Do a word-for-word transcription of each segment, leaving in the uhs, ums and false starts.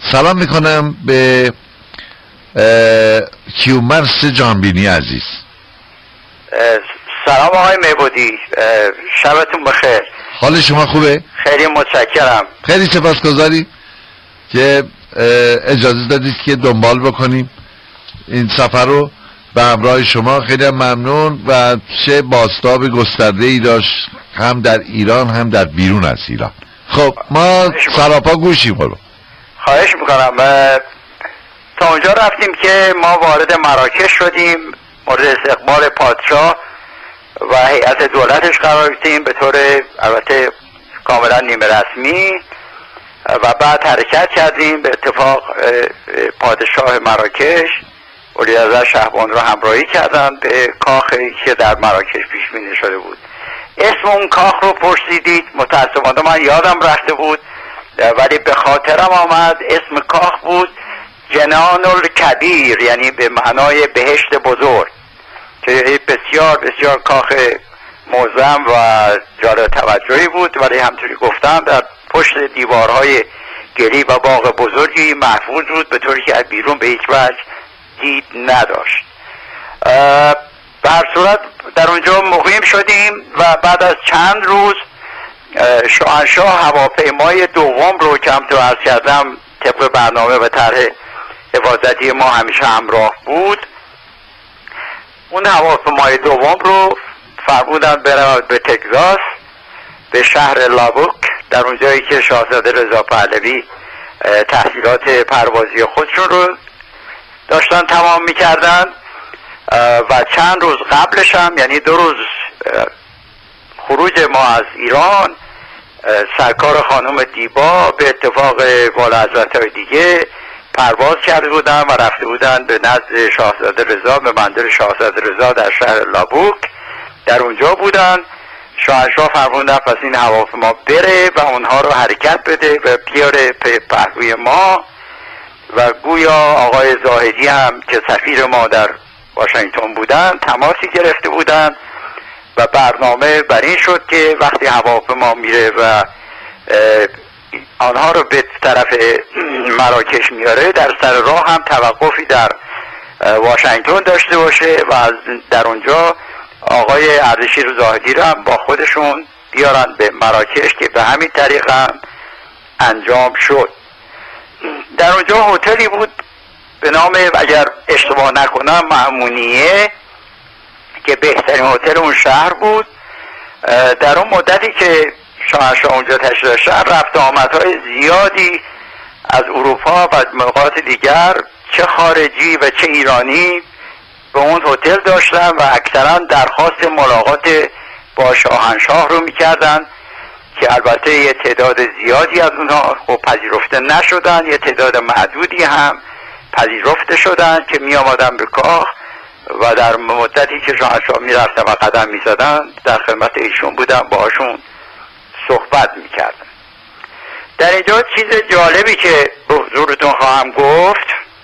سلام میکنم به کیومرث جانبینی عزیز. سلام آقای میبودی، شبتون بخیر. حال شما خوبه؟ خیلی متشکرم. خیلی سپاسگزاری که اجازه دادید که دنبال بکنیم این سفر رو به همراه شما. خیلی ممنون و چه بازتاب گسترده ای داشت، هم در ایران هم در بیرون از ایران. خب ما سراپا گوشیم. برو خواهش میکنم. تا اونجا رفتیم که ما وارد مراکش شدیم، مورد استقبال پادشاه و هیئت دولتش قرار گرفتیم به طور البته کاملا نیمه رسمی و بعد حرکت کردیم. به اتفاق پادشاه مراکش ولیعهد شهبانو رو همراهی کردن به کاخی که در مراکش پیش بینی شده بود. اسم اون کاخ رو پرسیدید، متاسفانه من یادم رفته بود ولی به خاطرم آمد. اسم کاخ بود جنان الکبیر، یعنی به معنای بهشت بزرگ، که بسیار بسیار کاخ معظم و جالب توجهی بود. ولی همطوری گفتم در پشت دیوارهای گلی و باغ بزرگی محفوظ بود به طوری که از بیرون به هیچ وجه دید نداشت. به هر صورت در اونجا مقیم شدیم و بعد از چند روز شاهنشاه هواپیمای دوم رو که همطور عرض کردم طبق برنامه و طرح حفاظتی ما همیشه همراه بود، اون هواپیمای دوم رو فرمودن برود به تگزاس، به شهر لابوک، در اونجایی که شاهزاده رضا پهلوی تحصیلات پروازی خودشون رو داشتن تمام میکردن و چند روز قبلش هم، یعنی دو روز خروج ما از ایران، سرکار خانم دیبا به اتفاق والاحضرت‌های دیگه پرواز کرده بودن و رفته بودن به نزد شاهزاده رضا، به بندر شاهزاده رضا در شهر لابوک. در اونجا بودن. شاهنشاه فرمودن پس این هواپیما بره و اونها رو حرکت بده و بیاره پهلوی ما و گویا آقای زاهدی هم که سفیر ما در واشنگتن بودن تماسی گرفته بودن و برنامه بر این شد که وقتی هواپیما میره و آنها رو به طرف مراکش میاره، در سر راه هم توقفی در واشنگتن داشته باشه و در اونجا آقای اردشیر زاهدی رو هم با خودشون بیارن به مراکش که به همین طریق هم انجام شد. در اونجا هتلی بود به نام، اگر اشتباه نکنم، مأمونیه، که بهترین هتل اون شهر بود. در اون مدتی که شاهنشاه اونجا تشریف داشتن، رفت آمدهای زیادی از اروپا و نقاط دیگر، چه خارجی و چه ایرانی، به اون هتل داشتن و اکثرا درخواست ملاقات با شاهنشاه رو میکردن که البته یه تعداد زیادی از اونها خب پذیرفته نشدن، یه تعداد معدودی هم پذیرفته شدن که می آمدن به کاخ و در مدتی که شاهنشاه می رفتن و قدم می زدن در خدمت ایشون بودن، باهاشون صحبت می کردن. در اینجا چیز جالبی که به حضورتون خواهم گفت،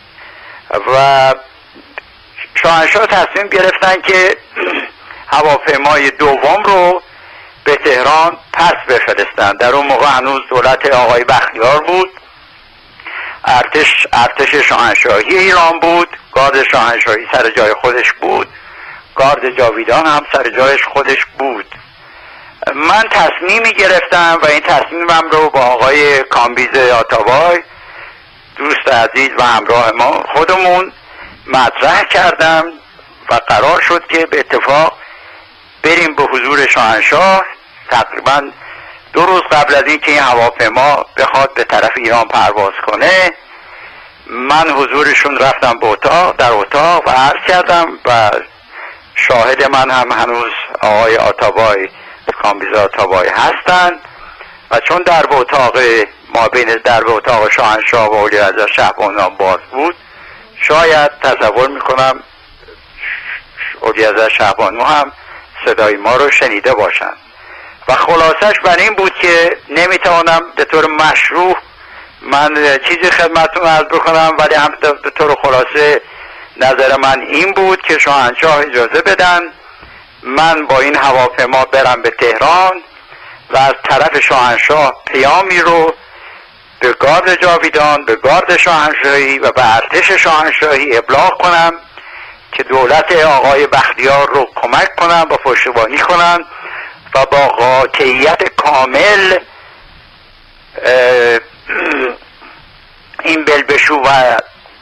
و شاهنشاه تصمیم گرفتن که هواپیمای دوم رو به تهران پس بفرستن. در اون موقع هنوز دولت آقای بختیار بود، ارتش ارتش شاهنشاهی ایران بود، گارد شاهنشاهی سر جای خودش بود، گارد جاویدان هم سر جایش خودش بود. من تصمیمی گرفتم و این تصمیمم رو با آقای کامبیز آتابای، دوست عزیز و همراه ما، خودمون مطرح کردم و قرار شد که به اتفاق بریم به حضور شاهنشاه. تقریبا دو روز قبل از این که این هواپیما بخواد به طرف ایران پرواز کنه، من حضورشون رفتم به اتاق، در اتاق و عرض کردم و شاهد من هم هنوز آقای آتابای، کامبیز آتابای هستن و چون در به اتاق ما بین در به اتاق شاهنشاه و ولیعهد شهبانو باز بود، شاید تصور میکنم ولیعهد شهبانو هم صدای ما رو شنیده باشند و خلاصش بر این بود که نمیتوانم به طور مشروع من چیزی خدمتتون عرض بکنم، ولی هم به طور خلاصه نظر من این بود که شاهنشاه اجازه بدن من با این هواپیما برم به تهران و از طرف شاهنشاه پیامی رو به گارد جاویدان، به گارد شاهنشاهی و به ارتش شاهنشاهی ابلاغ کنم که دولت آقای بختیار رو کمک کنن و پشتیبانی کنن و با قاطعیت کامل این بلبشو و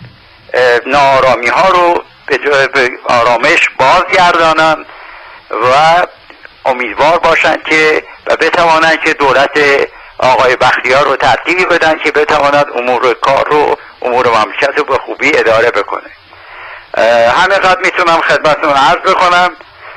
ناآرامی ها رو به جای به آرامش بازگردانن و امیدوار باشن که و بتوانن که دولت آقای بختیار رو ترتیبی بدن که بتواند امور کار رو، امور مملکت رو به خوبی اداره بکنه. همه قد میتونم خدمتتون عرض بکنم.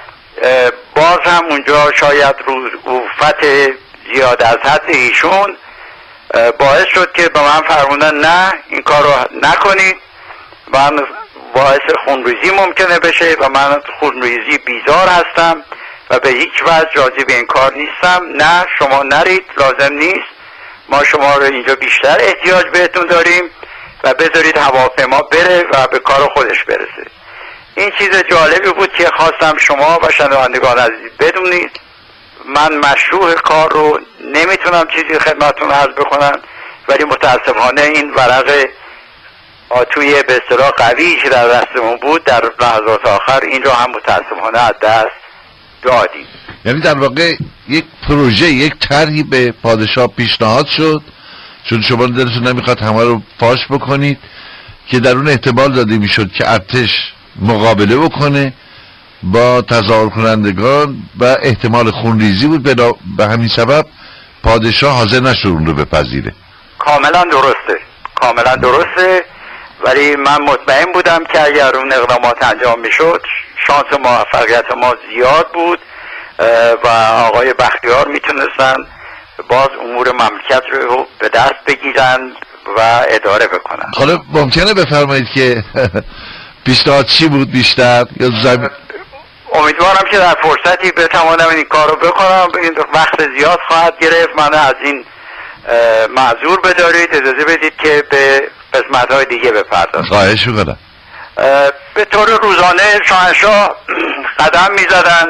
باز هم اونجا شاید رفعت زیاد از حد ایشون باعث شد که به من فرمودن نه این کار رو نکنید، من باعث خونریزی ممکنه بشه و من خونریزی بیزار هستم و به هیچ وجه راضی به این کار نیستم. نه شما نرید، لازم نیست، ما شما رو اینجا بیشتر احتیاج بهتون داریم و بذارید هواپیما بره و به کار خودش برسه. این چیز جالبی بود که خواستم شما و شنوندگان عزیز بدونید. من مشروع کار رو نمیتونم چیزی خدمتتون عرض بکنم، ولی متاسفانه این ورق آتوی به اصطلاح قوی که در دستمون بود در لحظات آخر این رو هم متاسفانه از دست دادیم. یعنی در واقع یک پروژه، یک طرحی به پادشاه پیشنهاد شد، چون شما دلتون نمیخواد همه رو فاش بکنید، که در اون احتمال داده میشد که ارتش مقابله بکنه با تظاهر کنندگان و احتمال خونریزی بود. به همین سبب پادشاه حاضر نشد اون رو بپذیره. کاملا درسته، کاملا درسته، ولی من مطمئن بودم که اگر اون اقدامات انجام میشد شانس موفقیت ما زیاد بود و آقای بختیار میتونستن باز امور مملکت رو به دست بگیرن و اداره بکنن. حالا ممکنه بفرمایید که پیشنهاد چی بود بیشتر؟ یا زمین... امیدوارم که در فرصتی بتوانم این کار رو بکنم. این وقت زیاد خواهد گرفت، من از این معذور بدارید، اجازه بدید که به قسمت های دیگه بپردازم. خواهش میکنم. به طور روزانه شاهنشاه قدم میزدن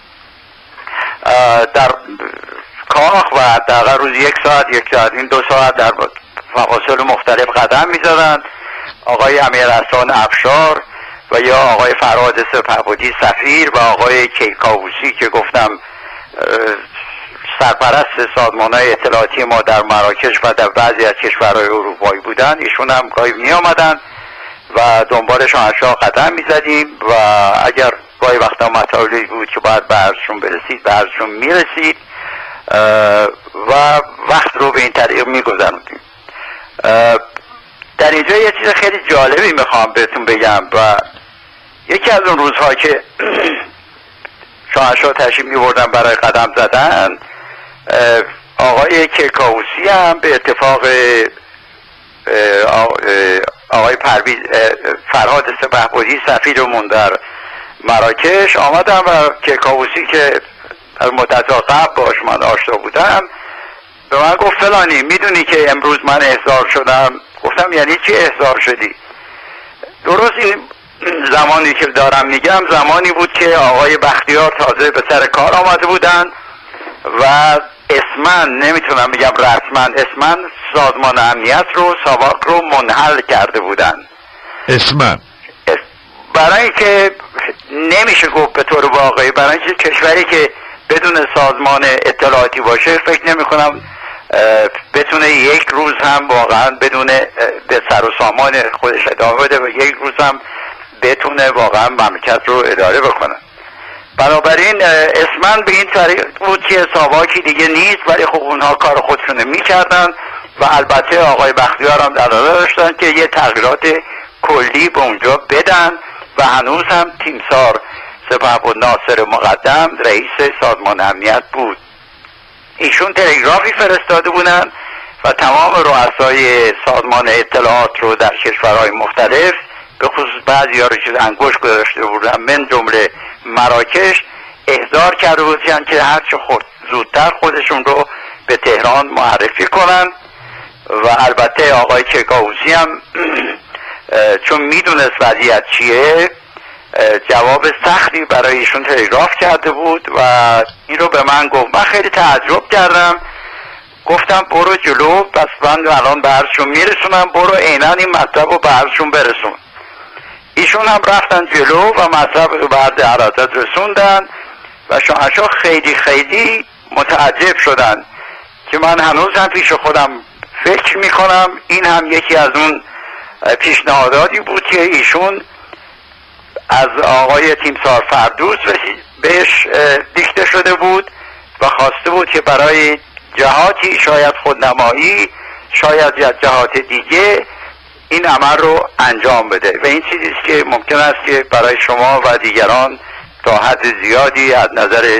در کاخ و در روز یک ساعت یک ساعت این دو ساعت در فواصل مختلف قدم میزدن. آقای امیرحسن افشار و یا آقای فرهاد سپهبدی سفیر و آقای کیکاووسی که گفتم سرپرست سازمان‌های اطلاعاتی ما در مراکش و در بعضی از کشورهای اروپایی بودن، ایشون هم گاهی می آمدن و دنبال شاهنشاه قدم می زدیم و اگر گاهی وقتا مطالبی بود که باید به عرضشون برسید به عرضشون می رسید و وقت رو به این طریق می گذروندیم. در اینجا یه چیز خیلی جالبی میخوام بهتون بگم و یکی از اون روزها که شاهنشاه تشریف می‌بردن برای قدم زدن، آقای کیکاووسی هم به اتفاق آقای پرویز فرهاد سپهبدی سفیرمون در مراکش آمدم و کیکاووسی که از مدت‌ها قبل باش من آشنا بودم به من گفت فلانی میدونی که امروز من احضار شدم؟ گفتم یعنی چی احضار شدی؟ درست این زمانی که دارم میگم زمانی بود که آقای بختیار تازه به سر کار آمده بودن و اسمن نمیتونم بگم رسما، اسمن سازمان امنیت رو ساواک رو منحل کرده بودن. اسمن برای اینکه نمیشه گفت به طور واقعی، برای اینکه کشوری که بدون سازمان اطلاعاتی باشه فکر نمی کنم بتونه یک روز هم واقعا بدون به سر و سامان خودش ادامه بده و یک روز هم بتونه واقعا مملکت رو اداره بکنه. بنابراین اسمن به این طریق بود که ساواکی دیگه نیست، ولی خب اونها کار خودشونه میکردن و البته آقای بختیار هم در نظر داشتن که یه تغییرات کلی به اونجا بدن و هنوز هم تیمسار سپهبد ناصر مقدم رئیس سازمان امنیت بود. ایشون تلگرافی فرستاده بودن و تمام رؤسای سازمان اطلاعات رو در کشورهای مختلف به خصوص بعضی ها رو که انگشت گذاشته بودن من جمله مراکش احضار کرده بودن که هرچه خود زودتر خودشون رو به تهران معرفی کنن و البته آقای کیکاووسی هم چون میدونست وضعیت چیه جواب سختی برای ایشون تلگراف کرده بود و این رو به من گفت. من خیلی تعجب کردم، گفتم برو جلو، پس من الان به عرضشون میرسونم، برو عیناً این مطلب رو به عرضشون برسون. ایشون هم رفتن جلو و مطلب رو به عرض اعلیحضرت رسوندن و شاهنشاه خیلی خیلی متعجب شدن که من هنوزم پیش خودم فکر میکنم این هم یکی از اون پیشنهاداتی بود که ایشون از آقای تیمسار فردوس بهش دیکته شده بود و خواسته بود که برای جهاتی شاید خودنمایی، شاید جهات دیگه این عمل رو انجام بده و این چیزی است که ممکن است که برای شما و دیگران تا حد زیادی از نظر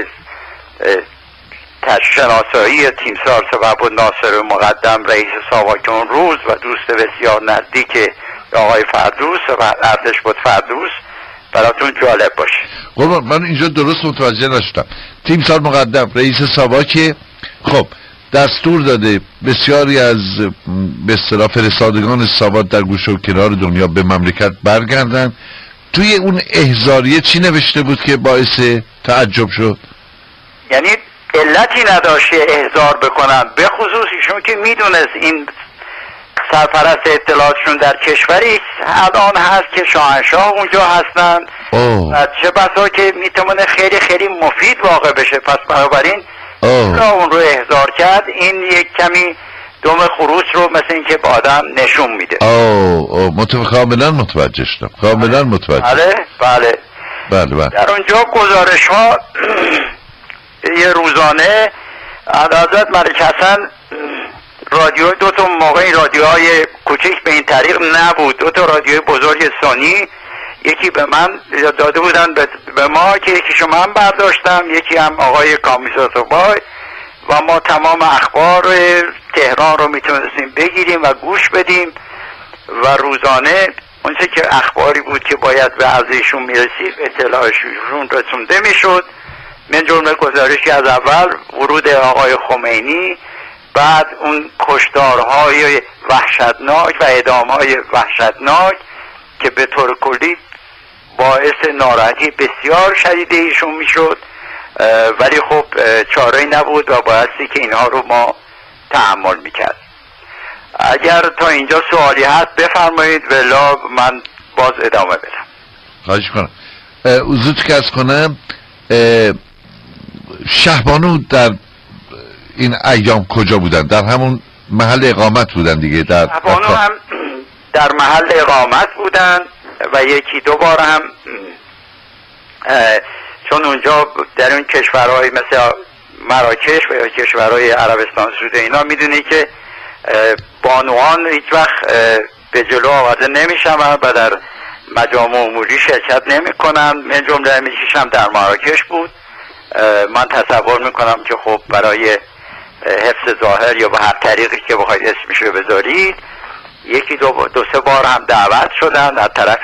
شناسایی تیمسار سبب ناصر مقدم رئیس ساواک اون روز و دوست بسیار نزدیک آقای فردوس و اردش بود فردوس براتون جالب باشه. قربان من اینجا درست متوجه نشدم. تیمسار مقدم رئیس ساواک خب دستور داده بسیاری از به اصطلاح فرستادگان ساواک در گوشه و کنار دنیا به مملکت برگردن. توی اون احضاریه چی نوشته بود که باعث تعجب شد؟ یعنی علتی نداشته احضار بکنن، به خصوص ایشون که میدونست این سرپرست اطلاعاتشون در کشوری الان هست که شاهنشاه اونجا هستن و چه بسا که میتونه خیلی خیلی مفید واقع بشه. پس بنابراین اون رو احضار کرد. این یک کمی دم خروس رو مثل این که به آدم نشون میده. اوه اوه متوجه، کاملا متوجه شدم، کاملا متوجه. بله بله بله بله. در اونجا گزارش ها یه روزانه حضرت ملک حسن رادیو، دو تا موقع رادیوهای کوچیک به این طریق نبود، دو تا رادیوی بزرگ سونی، یکی به من داده بودن به ما که یکیشو من برداشتم، یکی هم آقای کامیزاتوبای و ما تمام اخبار تهران رو میتونستیم بگیریم و گوش بدیم و روزانه اونچه که اخباری بود که باید به عرضشون میرسید اطلاعشون رسونده میشد. من جمله گزارشی از اول ورود آقای خمینی، بعد اون کشتارهای وحشتناک و اعدامهای وحشتناک که به طور کلی باعث ناراحتی بسیار شدید ایشون میشد، ولی خب چاره‌ای نبود و بایستی که اینها رو ما تحمل میکرد. اگر تا اینجا سوالی هست بفرمایید ولا من باز ادامه بدم. خواهش کنم. عذرت که از کنم، شهبانو در این ایام کجا بودن؟ در همون محل اقامت بودن دیگه؟ در شهبانو هم در محل اقامت بودن و یکی دو بار هم چون اونجا در اون کشورهای مثل مراکش و یا کشورهای عربستان سعودی اینا میدونی که بانوان هیچ وقت به جلو آورده نمیشن و در مجامع عمومی شرکت نمی کنن. من جمله میکشم در مراکش بود. من تصور میکنم که خب برای حفظ ظاهر یا به هر طریقی که بخواید اسمش رو بذارید یکی دو, دو سه بار هم دعوت شدن از طرف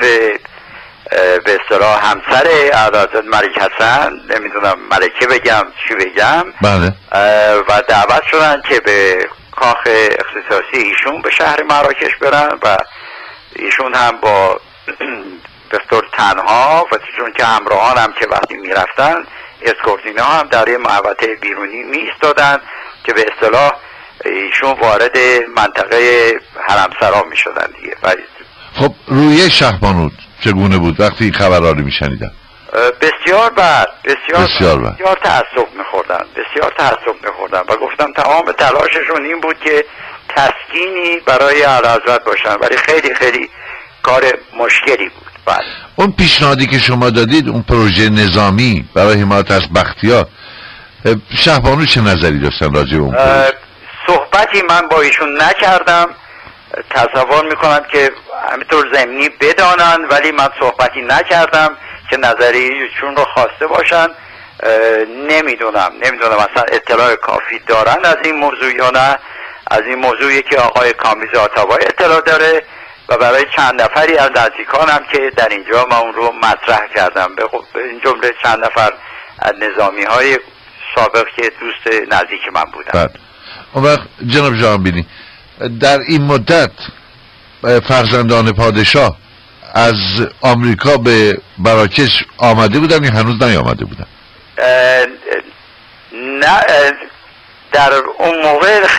به اصطلاح همسر اعلیحضرت ملک حسن، نمیدونم ملکه بگم چی بگم، بله، و دعوت شدن که به کاخ اختصاصی ایشون به شهر مراکش برن و ایشون هم با به طور تنها و چون که همراهان هم که وقتی میرفتن اسکورتینا هم در یه محوطه بیرونی میستادن که به اصطلاح ایشون وارد منطقه حرمسرا میشدن دیگه. خب روی شهبانو چگونه بود وقتی این خبرها رو میشنیدن؟ بسیار بد، بسیار بسیار بد، بسیار تأسف میخوردن، بسیار تأسف میخوردن و گفتم تمام تلاششون این بود که تسکینی برای اعلیحضرت باشن، ولی خیلی خیلی کار مشکلی بود. بعد اون پیشنهادی که شما دادید، اون پروژه نظامی برای حمایت از بختیار، شهبانو چه نظری داشتن راجع به اون پروژه؟ صحبتی من با ایشون نکردم، تصور میکنم که همینطور ضمنی بدانن، ولی من صحبتی نکردم که نظریشون رو خواسته باشن. نمیدونم نمیدونم اصلا اطلاع کافی دارن از این موضوع یا نه. از این موضوعی که آقای کامیز آتابای اطلاع داره و برای چند نفری از نزدیکانم که در اینجا من اون رو مطرح کردم، به این جمله چند نفر از نظامی های سابق که دوست نزدیک من بودن. بعد اون وقت جناب جهانبینی، در این مدت فرزندان پادشاه از آمریکا به مراکش آمده بودن یا هنوز نیامده بودن؟ نه، در اون موقع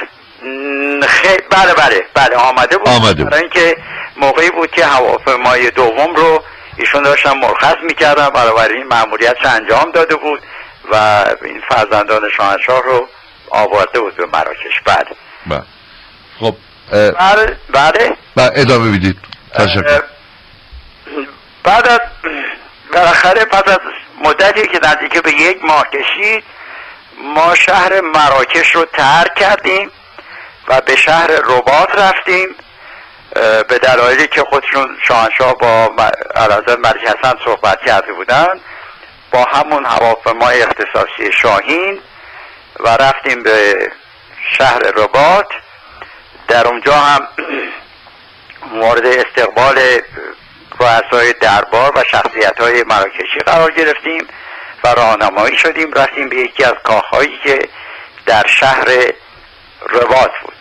خیلی بله بله بله آمده بود، آمده بود. برای اینکه موقعی بود که هواپیمای دوم رو ایشون داشتن مرخص میکردن، بنابراین مأموریتش انجام داده بود و این فرزندان شاهنشاه رو آورده بود به مراکش. بله بله. خب بله بله بله ادامه بدید. تشکر. بعد از بالاخره پس از مدتی که نزدیک به یک ماه کشید، ما شهر مراکش رو ترک کردیم و به شهر رباط رفتیم، به دلایلی که خودشون شاهنشاه با اعلیحضرت ملک حسن صحبت کرده بودن، با همون هواپیمای اختصاصی شاهین و رفتیم به شهر رباط. در اونجا هم مورد استقبال رؤسای دربار و شخصیت‌های مراکشی قرار گرفتیم و راهنمایی شدیم، رفتیم به یکی از کاخ‌هایی که در شهر رباط بود.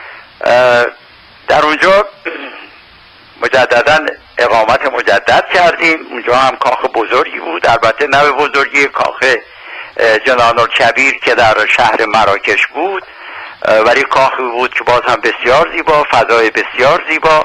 در اونجا مجددا اقامت مجدد کردیم. اونجا هم کاخ بزرگی بود، البته نه به بزرگی کاخ جنان الکبیر که در شهر مراکش بود، ولی کاخی بود که باز هم بسیار زیبا، فضای بسیار زیبا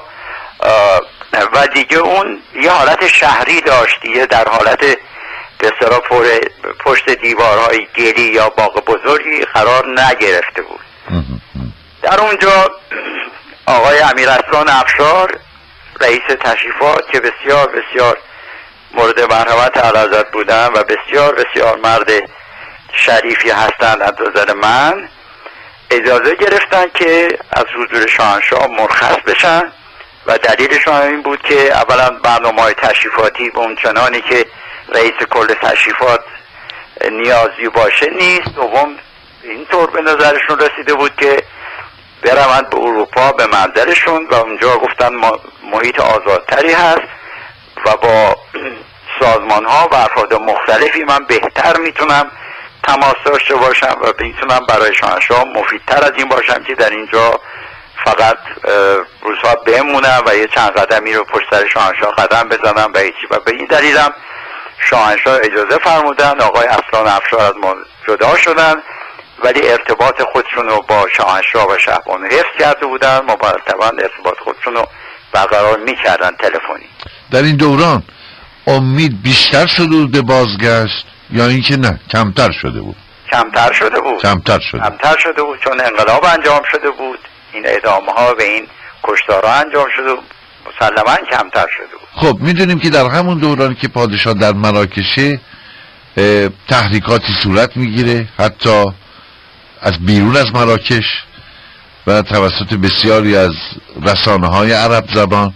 و دیگه اون یه حالت شهری داشت، دیگه در حالت به اصطلاح پشت دیوارهای گلی یا باغ بزرگی قرار نگرفته بود. در اونجا آقای امیراسلان افشار رئیس تشریفات که بسیار بسیار مورد مرحمت اعلیحضرت بودن و بسیار بسیار مرد شریفی هستند از نظر من، اجازه گرفتن که از حضور شاهنشاه مرخص بشن و دلیلشان این بود که اولا برنامه‌های تشریفاتی به اون چنانی که رئیس کل تشریفات نیازی باشه نیست، دوم اینطور به نظرشون رسیده بود که بروند به اروپا به منزلشون و اونجا گفتن محیط آزادتری هست و با سازمان ها و افراد مختلفی من بهتر میتونم تماس داشته باشم و میتونم برای شاهنشاه مفیدتر از این باشم که در اینجا فقط روزها بمونم و یه چند قدمی رو پشت سر شاهنشاه قدم بزنم و هیچی. و به این دلیلم شاهنشاه اجازه فرمودن، آقای اصلان افشار از ما جدا شدن ولی ارتباط خودشون رو با شاهنشاه و شهبانو حفظ کرده بودن، مرتبا ارتباط خودشون رو برقرار میکردن تلفنی. در این دوران امید بیشتر شده بود به بازگشت یا اینکه نه کمتر شده بود؟ کمتر شده بود. کمتر شده کمتر شده بود چون انقلاب انجام شده بود، این اعدام ها و این کشتارها انجام شده بود، مسلما کمتر شده بود. خب میدونیم که در همون دوران که پادشاه در مراکشه تحریکاتی صورت میگیره، حتی از بیرون از مراکش و توسط بسیاری از رسانه های عرب زبان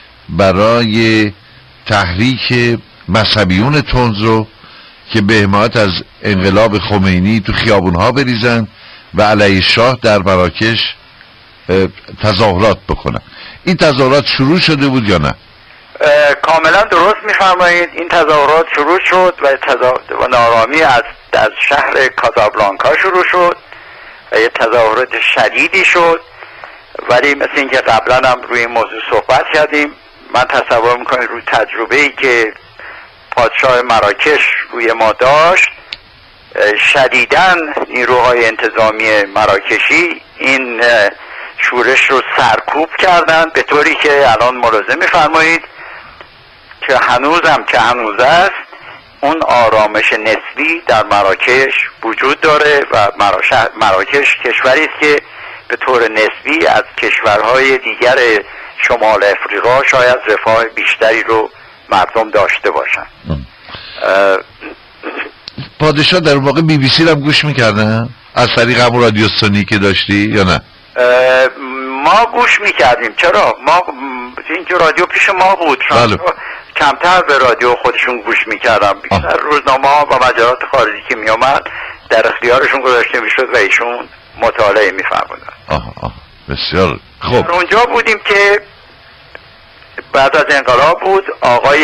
برای تحریک مذهبیون تندرو که به حمایت از انقلاب خمینی تو خیابونها بریزن و علیه شاه در مراکش تظاهرات بکنن. این تظاهرات شروع شده بود یا نه؟ کاملا درست میفرمایید. این تظاهرات شروع شد و تظاهرات نارامی از از شهر کازابلانکا شروع شد و یه تظاهرات شدیدی شد، ولی مثل اینکه قبلا هم روی این موضوع صحبت کردیم، من تصور میکنم روی تجربه‌ای که پادشاه مراکش روی ما داشت، شدیداً نیروهای انتظامی مراکشی این شورش رو سرکوب کردن، به طوری که الان ملاحظه میفرمایید که هنوزم که هنوز است اون آرامش نسبی در مراکش وجود داره و مراکش کشوری است که به طور نسبی از کشورهای دیگر شمال افریقا شاید رفاه بیشتری رو مردم داشته باشن. پادشاه در واقع بی بی سی رو هم گوش میکردن از طریق همون رادیو سونی که داشتی یا نه؟ ما گوش میکردیم. چرا؟ ما اینجا رادیو پیش ما بود، بله. کمتر به رادیو خودشون گوش میکردم، بیشتر روزنامه ها و مجلات خارجی که میامد در اختیارشون گذاشته میشد و ایشون مطالعه میفرمودن. آه آه بسیار خوب. اونجا بودیم که بعد از انقلاب بود، آقای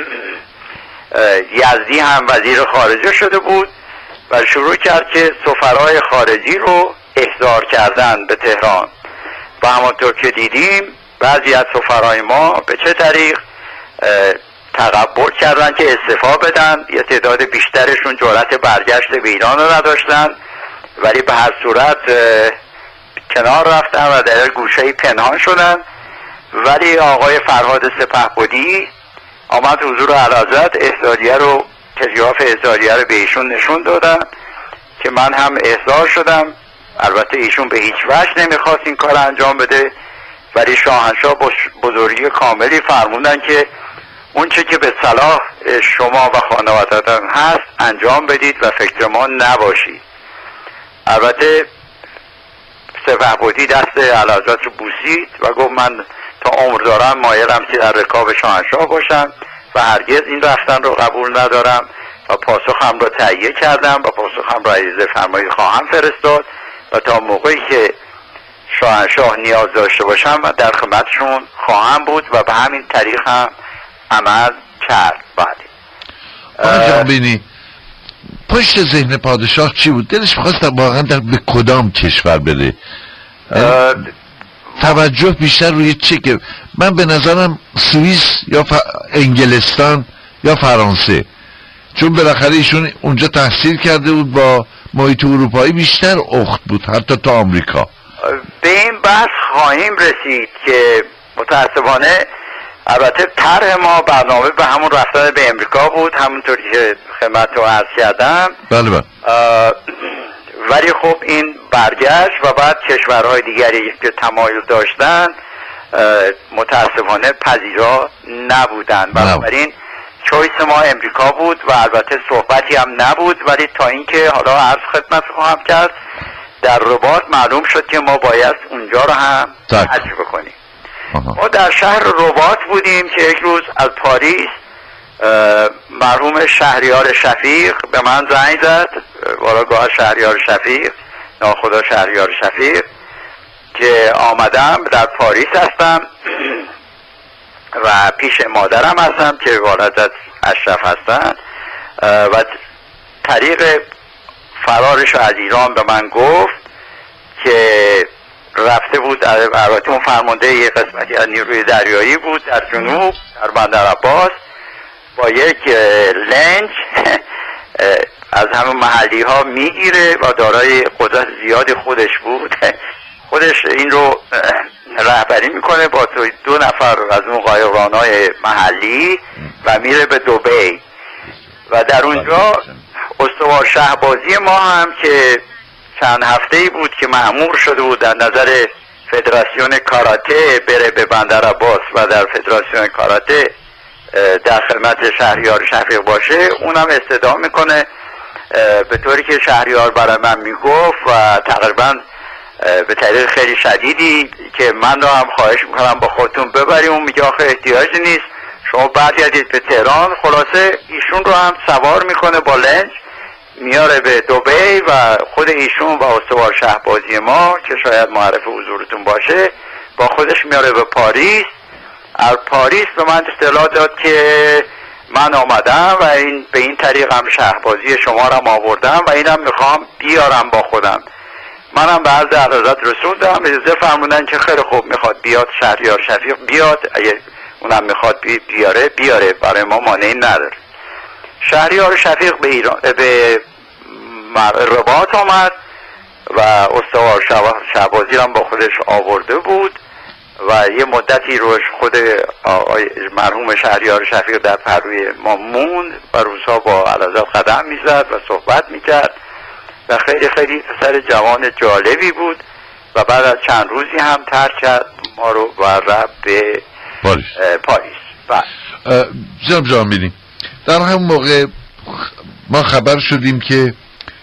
یزدی هم وزیر خارجه شده بود و شروع کرد که سفرهای خارجی رو احضار کردن به تهران و همانطور که دیدیم بعضی از سفرهای ما به چه طریق تقبل کردن که استعفا بدن، یه تعداد بیشترشون جرأت برگشت به ایران رو نداشتن، ولی به هر صورت کنار رفتن و در گوشه پنهان شدن، ولی آقای فرهاد سپهبدی آمد حضور اعلیحضرت، احضاریه رو تلگراف احضاریه رو به ایشون نشون دادن که من هم احضار شدم. البته ایشون به هیچ وجه نمیخواست این کار انجام بده، ولی شاهنشاه بزرگی کاملی فرمودن که اون چه که به صلاح شما و خانواده‌تان هست انجام بدید و فکر ما نباشید. البته سپهبدی دست اعلیحضرت رو بوسید و گفت من تا عمر دارم مایلم که در رکاب شاهنشاه باشم و هرگز این رفتن رو قبول ندارم و پاسخم رو تهیه کردم و پاسخم رو عریضه فرمایی خواهم فرستاد و تا موقعی که شاهنشاه نیاز داشته باشم و در خدمتشون خواهم بود و به همین طریق هم عمل کرد. بعدی آقای جانبینی، پشت ذهن پادشاه چی بود؟ دلش می‌خواست واقعا در به کدام کشور بره؟ توجه بیشتر روی چه؟ که من به نظرم سوئیس یا ف... انگلستان یا فرانسه، چون بالاخره ایشون اونجا تحصیل کرده بود، با محیط اروپایی بیشتر اخت بود حتی تا آمریکا. به این بحث خواهیم رسید که متاسفانه البته طرح ما برنامه به همون رفتن به امریکا بود، همونطوری که خدمت رو عرض کردم. بله بله. ولی خب این برگشت و بعد کشورهای دیگری که تمایل داشتن متاسفانه پذیرا نبودن، بنابراین چویس ما امریکا بود و البته صحبتی هم نبود. ولی تا اینکه حالا عرض خدمت خواهم کرد در رباط معلوم شد که ما باید اونجا رو هم تجربه کنیم. ما در شهر رباط بودیم که یک روز از پاریس مرحوم شهریار شفیق به من زنگ زد، والاگاه شهریار شفیق، ناخدا شهریار شفیق، که آمدم در پاریس هستم و پیش مادرم هستم که والدت اشرف هستن و طریق فرارش از ایران به من گفت که رفته بود، البته اون فرمانده یک قسمتی از نیروی دریایی بود در جنوب در بندر عباس با یک لنج از همه محلی ها میگیره و دارای قدرت زیاد خودش بود. خودش این رو رهبری میکنه با دو نفر از اون قایقرانای محلی و میره به دبی و در اونجا استوار شهبازی ما هم که چند هفته‌ای بود که مأمور شده بود در نظر فدراسیون کاراته بره به بندر عباس و در فدراسیون کاراته در خدمت شهریار شفیق باشه، اونم استدعا میکنه به طوری که شهریار برای من میگفت و تقریبا به طریق خیلی شدیدی که من رو هم خواهش میکنم با خودتون ببریم. اون میگه آخه احتیاجی نیست، شما برگردید به تهران. خلاصه ایشون رو هم سوار میکنه با لنج میاره به دبی و خود ایشون و استوار شهبازی ما که شاید معرف حضورتون باشه با خودش میاره به پاریس. از پاریس به من اطلاع داد که من آمدم و این به این طریق هم شهبازی شما رو آوردم و اینم میخوام بیارم با خودم. منم به عرض اعلیحضرت رسوندم، اجازه فرمودن که خیلی خوب میخواد بیاد شهریار شفیق بیاد، اگه اونم میخواد بیاره بیاره، برای ما مانعی نداره. شهریار شفیق به ایران به رباط آمد و استوار شهبازی هم با خودش آورده بود و یه مدتی روش خود مرحوم شهریار شفیق در پروی ما موند و روزها با اعلیحضرت قدم میزد و صحبت میکرد و خیلی خیلی پسر جوان جالبی بود و بعد از چند روزی هم ترک کرد ما رو و رفت به پاریس. پاریس. جناب جانبینی، در همون موقع ما خبر شدیم که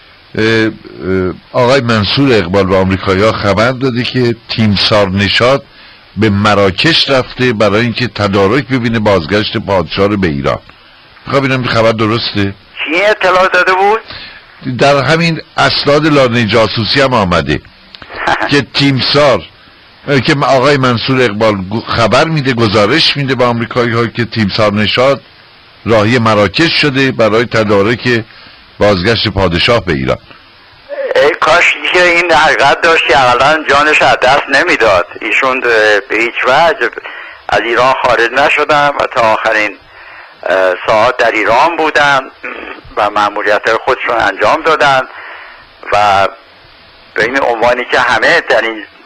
آقای منصور اقبال و آمریکایی‌ها خبر داده که تیمسار نشاط به مراکش رفته برای اینکه تدارک ببینه بازگشت پادشاه رو به ایران. میخوام ببینم خبر درسته؟ چی اطلاع داده بود؟ در همین اسناد لانه جاسوسی هم آمده که تیمسار که آقای منصور اقبال خبر میده، گزارش میده به آمریکایی‌ها که تیمسار نشاط راهی مراکش شده برای تدارک بازگشت پادشاه به ایران. ای کاش که این حقیقت داشت که اقلا جانش از دست نمیداد. ایشون به هیچ وجه از ایران خارج نشدن و تا آخرین ساعت در ایران بودن و مأموریت خودشون انجام دادن و به این عنوانی که همه در این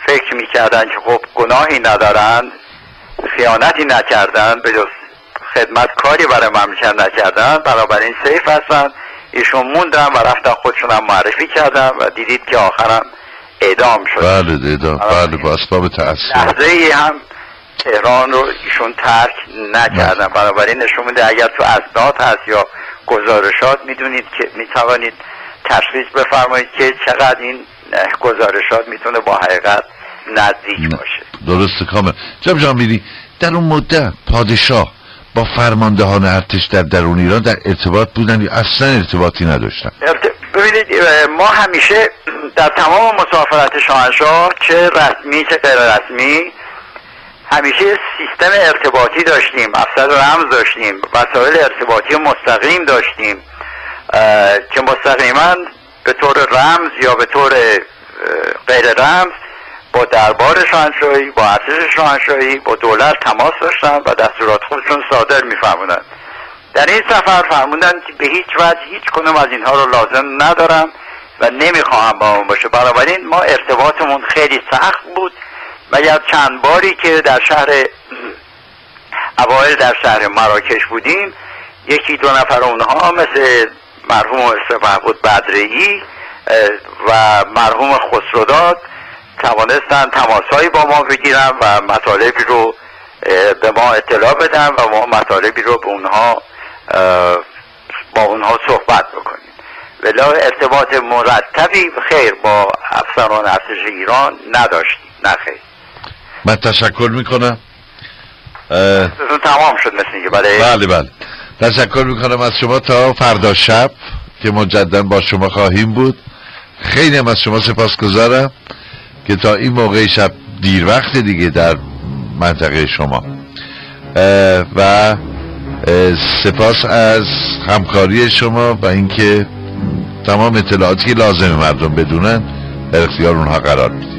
فکر میکردن که خب گناهی ندارن، خیانتی نکردن، به جز خدمت کاری برای مملکت نکردن، بنابراین سیف هستن. ایشون موندن و رفتن خودشون هم معرفی کردن و دیدید که آخرم اعدام شد. بله اعدام، بله با اسباب تعصب. لحظه ای هم تهران رو ایشون ترک نکردن. بنابراین نشون میده اگر تو اسناد هست یا گزارشات میدونید که میتوانید تشخیص بفرمایید که چقدر این گزارشات میتونه با حقیقت نزدیک باشه. درسته کامل. جناب جهانگیری، در اون مدت پادشاه با فرماندهان ارتش در درون ایران در ارتباط بودن یا اصلا ارتباطی نداشتن؟ ارت... ببینید ما همیشه در تمام مسافرت شاهنشاه چه رسمی چه غیر رسمی همیشه سیستم ارتباطی داشتیم، افسر رمز داشتیم، وسایل ارتباطی مستقیم داشتیم که مستقیما به طور رمز یا به طور غیر رمز با دربار شاهنشاهی، با ارتش شاهنشاهی، با دولت تماس داشتن و دستورات خودشون صادر می‌فرمودن. در این سفر فرمودن که به هیچ وجه هیچ کنم از اینها رو لازم ندارم و نمیخواهم با اون باشه. بنابراین ما ارتباطمون خیلی سخت بود. مگر چند باری که در شهر اوایل در شهر مراکش بودیم، یکی دو نفر اونها مثل مرحوم استاد محمود بدرعی و مرحوم خسروداد توانستن تماسهایی با ما بگیرن و مطالبی رو به ما اطلاع بدن و ما مطالبی رو به اونها با اونها صحبت بکنیم. ولی ارتباط مرتبی خیر با افسران ارتش ایران نداشتیم. نه خیر. من تشکر میکنم. تمام شد مثل اینکه بله بله بله تشکر میکنم از شما. تا فردا شب که مجددا با شما خواهیم بود. خیلی هم از شما سپاسگزارم که تا این موقع شب دیر وقت دیگه در منطقه شما و سپاس از همکاری شما و اینکه تمام اطلاعاتی که لازم مردم بدونن در اختیار اونها قرار میدید.